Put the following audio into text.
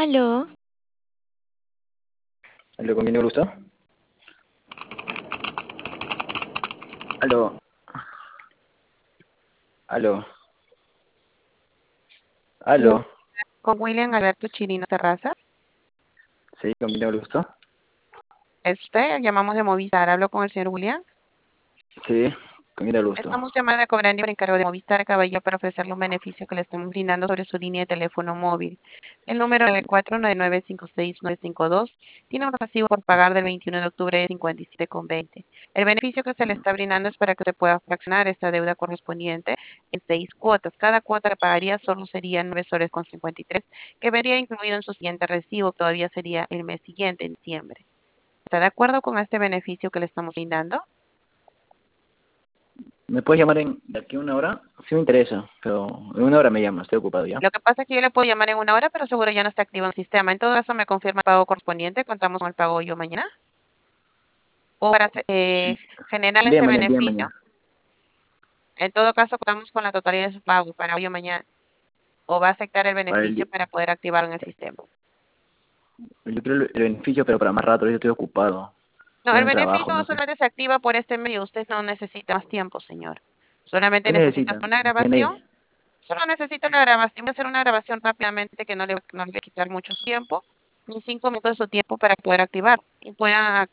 Aló, ¿Aló, con quién le gusta? Aló, aló, Hola, aló. con William Alberto Chirino Terraza. ¿Sí? ¿Con quién le gusta? ¿Es usted? Llamamos de Movistar. Hablo con el señor William. Sí, ¿con quién le gusta? Estamos llamando a cobrar por encargo de Movistar Caballero para ofrecerle un beneficio que le estamos brindando sobre su línea de teléfono móvil. El número de 499-56952 tiene un recibo por pagar del 21 de octubre de 57,20. El beneficio que se le está brindando es para que usted pueda fraccionar esta deuda correspondiente en 6 cuotas. Cada cuota que pagaría solo sería 9 soles con 53, que vería incluido en su siguiente recibo, que todavía sería el mes siguiente, en diciembre. ¿Está de acuerdo con este beneficio que le estamos brindando? ¿Me puedes llamar de aquí a una hora? Sí me interesa, pero en una hora me llama, estoy ocupado ya. Lo que pasa es que yo le puedo llamar en una hora, pero seguro ya no está activo en el sistema. En todo caso, me confirma el pago correspondiente. Contamos con el pago yo mañana. O para generar este Día beneficio, mañana. en todo caso, contamos con la totalidad de su pago para hoy o mañana. O va a aceptar el Para el, beneficio para poder activarlo en el sistema. yo quiero el beneficio, pero para más rato, yo estoy ocupado. No, Estoy el en el trabajo, beneficio no sé. solamente se activa por este medio. Usted no necesita más tiempo, señor. Solamente ¿Qué necesita necesitan? una grabación. DNI. Solo necesito una grabación. Voy a hacer una grabación rápidamente que no le va a quitar mucho su tiempo, ni 5 minutos de su tiempo para poder activar y pueda